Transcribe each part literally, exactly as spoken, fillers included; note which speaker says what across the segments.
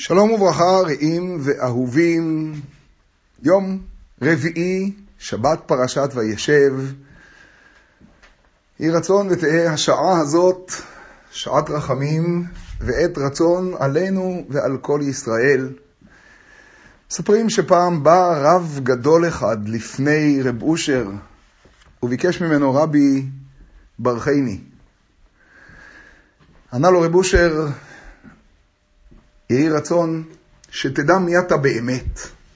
Speaker 1: שלום וברכה, רעים ואהובים, יום רביעי, שבת פרשת וישב. יהי רצון ותהא השעה הזאת שעת רחמים ועת רצון עלינו ועל כל ישראל. מספרים שפעם בא רב גדול אחד לפני רב אושר וביקש ממנו רבי ברכני. ענה לו רב אושר, יהי רצון שתדע מי אתה באמת.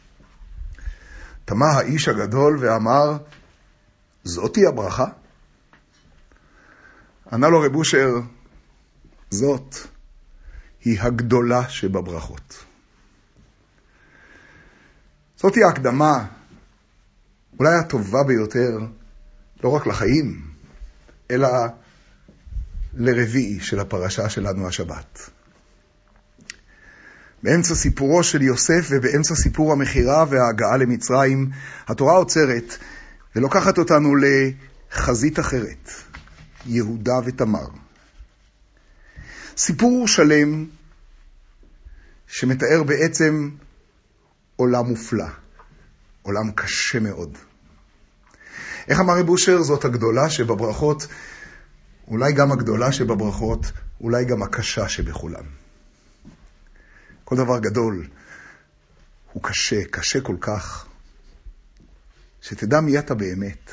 Speaker 1: תמה האיש הגדול ואמר, זאתי הברכה? ענה לו רב אושר, זאת היא הגדולה שבברכות. זאת היא ההקדמה, אולי הטובה ביותר, לא רק לחיים, אלא לרביעי של הפרשה שלנו השבת. באמצע סיפורו של יוסף ובאמצע סיפור המחירה וההגעה למצרים, התורה עוצרת ולוקחת אותנו לחזית אחרת, יהודה ותמר. סיפור שלם שמתאר בעצם עולם מופלא, עולם קשה מאוד. איך אמר רב אושר? זאת הגדולה שבברכות, אולי גם הגדולה שבברכות, אולי גם הקשה שבכולן. כל דבר גדול הוא קשה, קשה כל כך, שתדע מי אתה באמת.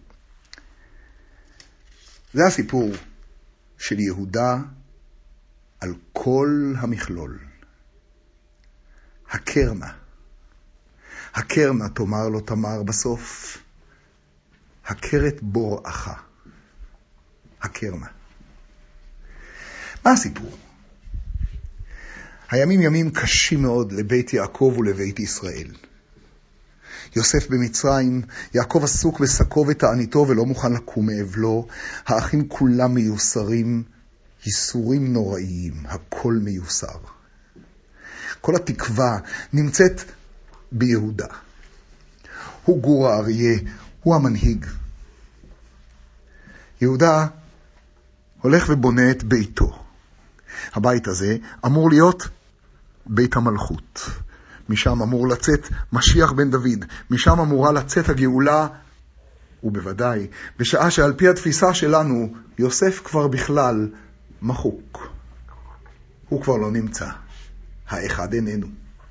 Speaker 1: זה הסיפור של יהודה על כל המכלול. הקרנה, הקרנה תאמר לו תמר בסוף, הכרת בוראך, הקרנה. מה הסיפור? הימים ימים קשים מאוד לבית יעקב ולבית ישראל. יוסף במצרים, יעקב עסוק בשקו ותעניתו ולא מוכן לקום מאבלו, האחים כולם מיוסרים, ייסורים נוראיים, הכל מיוסר. כל התקווה נמצאת ביהודה. הוא גור האריה, הוא המנהיג. יהודה הולך ובונה את ביתו. הבית הזה אמור להיות בית המלכות. משם אמור לצאת משיח בן דוד. משם אמורה לצאת הגאולה, ובוודאי, בשעה שעל פי התפיסה שלנו, יוסף כבר בכלל מחוק. הוא כבר לא נמצא. האחד איננו.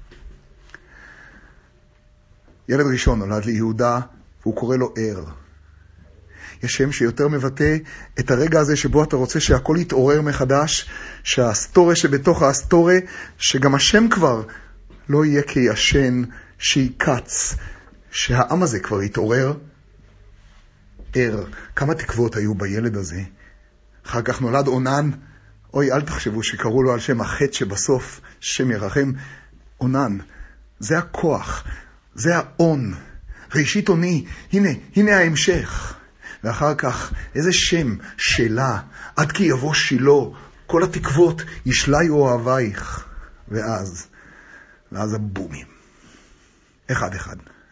Speaker 1: ילד ראשון נולד ליהודה, והוא קורא לו ער. יש שם שיותר מבטא את הרגע הזה שבו אתה רוצה שהכל יתעורר מחדש, שהאסטוריה שבתוך האסטוריה, שגם השם כבר לא יהיה כישן, שיקץ, שהעם הזה כבר יתעורר. ער, כמה תקוות היו בילד הזה. אחר כך נולד עונן, אוי אל תחשבו שקראו לו על שם החטא שבסוף שם ירחם. עונן, זה הכוח, זה העון, ראשית עוני, הנה, הנה ההמשך. ואחר כך, איזה שם, שאלה, עד כי יבוא שילה, כל התקוות, ישליו אוהבייך. ואז, ואז הבומים. אחד אחד.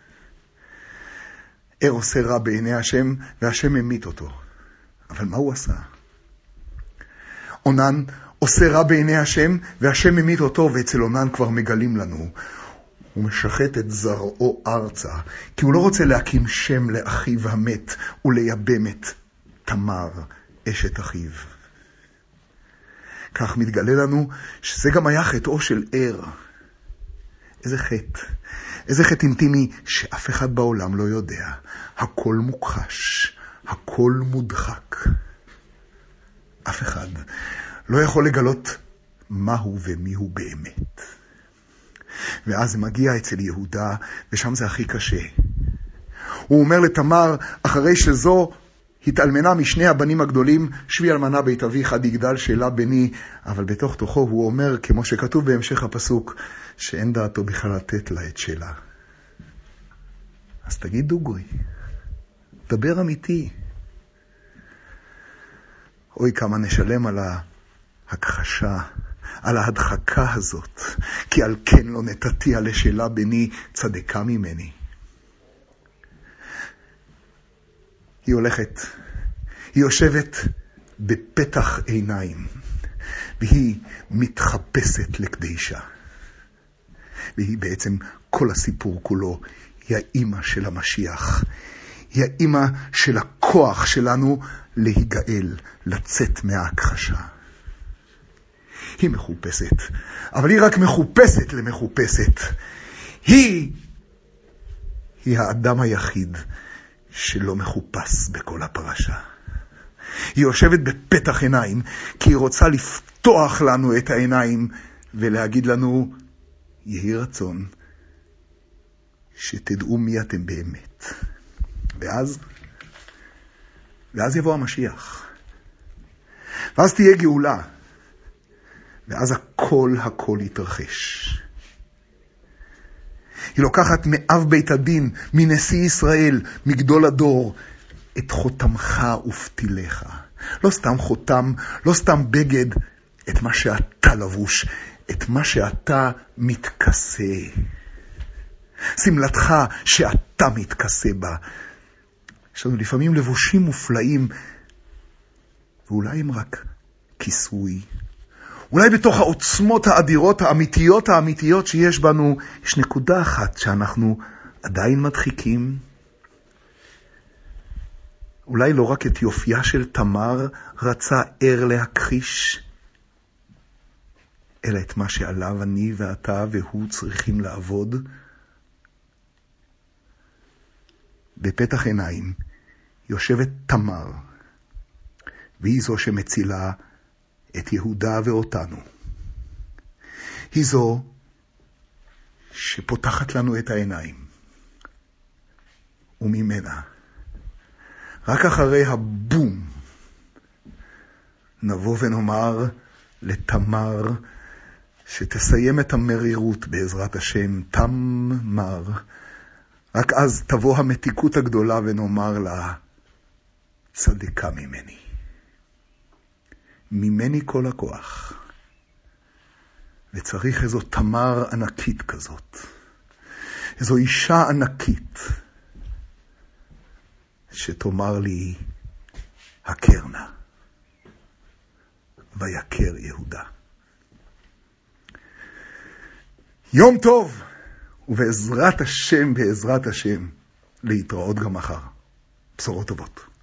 Speaker 1: ער עושה רע בעיני השם, והשם ממית אותו. אבל מה הוא עשה? עונן עושה רע בעיני השם, והשם ממית אותו, ואצל עונן כבר מגלים לנו. הוא משחט את זרעו ארצה, כי הוא לא רוצה להקים שם לאחיו המת ולייבם את תמר, אשת אחיו. כך מתגלה לנו שזה גם היה חטאו של ער. איזה חטא, איזה חטא אינטימי שאף אחד בעולם לא יודע. הכל מוכחש, הכל מודחק. אף אחד לא יכול לגלות מהו ומיהו באמת. ואז זה מגיע אצל יהודה, ושם זה הכי קשה. הוא אומר לתמר, אחרי שזו התאלמנה משני הבנים הגדולים, שבי אלמנה בית אביך עד יגדל שאלה בני, אבל בתוך תוכו הוא אומר, כמו שכתוב בהמשך הפסוק, שאין דעתו בכלל לתת לה את שאלה. אז תגיד דוגרי, דבר אמיתי. אוי כמה נשלם על ההכחשה, על ההדחקה הזאת, כי על כן לא נתתי על השאלה בני צדקה ממני. היא הולכת, היא יושבת בפתח עיניים, והיא מתחפשת לקדישה. והיא בעצם כל הסיפור כולו. היא האמא של המשיח. היא האמא של הכוח שלנו להיגאל, לצאת מההכחשה. היא מחופשת, אבל היא רק מחופשת למחופשת. היא, היא האדם היחיד שלא מחופש בכל הפרשה. היא יושבת בפתח עיניים, כי היא רוצה לפתוח לנו את העיניים ולהגיד לנו, יהי רצון שתדעו מי אתם באמת. ואז, ואז יבוא המשיח. ואז תהיה גאולה. ואז הכל הכל יתרחש. היא לוקחת מאב בית הדין, מנשיא ישראל, מגדול הדור, את חותמך ופתיליך. לא סתם חותם, לא סתם בגד, את מה שאתה לבוש, את מה שאתה מתכסה. סמלתך שאתה מתכסה בה. יש לנו לפעמים לבושים מופלאים, ואולי הם רק כיסוי. אולי בתוך העוצמות האדירות, האמיתיות האמיתיות שיש בנו, יש נקודה אחת שאנחנו עדיין מדחיקים. אולי לא רק את יופייה של תמר רצה ער להכחיש, אלא את מה שעליו אני ואתה והוא צריכים לעבוד. בפתח עיניים יושבת תמר, והיא זו שמצילה את יהודה ואותנו. היא זו שפותחת לנו את העיניים, וממנה, רק אחרי הבום, נבוא ונאמר לתמר, שתסיים את המרירות בעזרת השם, תמר. רק אז תבוא המתיקות הגדולה ונאמר לה, צדקה ממני. ממני כל הכוח. וצריך איזו תמר ענקית כזאת. איזו אישה ענקית. שתאמר לי, הכרנה. ויקר יהודה. יום טוב, ובעזרת השם, בעזרת השם, להתראות גם מחר. בשורות טובות.